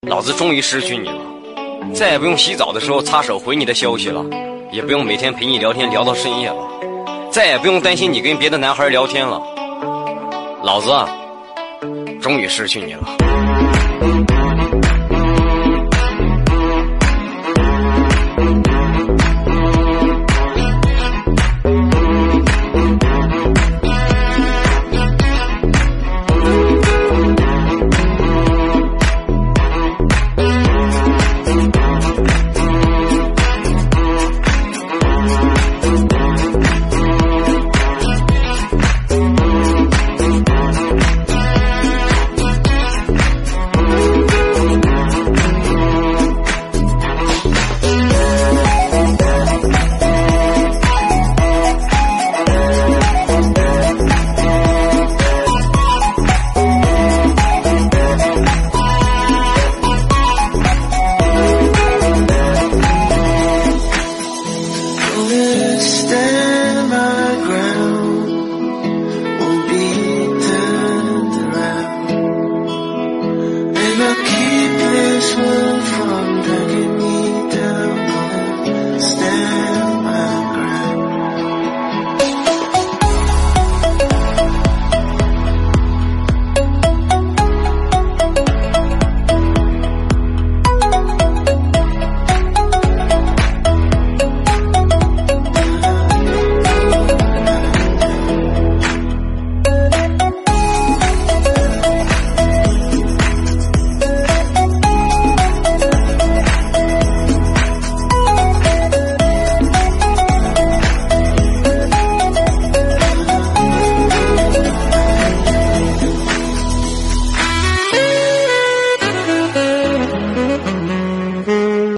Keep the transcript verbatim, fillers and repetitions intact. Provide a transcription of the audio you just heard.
老子终于失去你了，再也不用洗澡的时候擦手回你的消息了，也不用每天陪你聊天聊到深夜了，再也不用担心你跟别的男孩聊天了。老子啊，终于失去你了。 Stand my ground, won't be turned around, and I'll keep this one.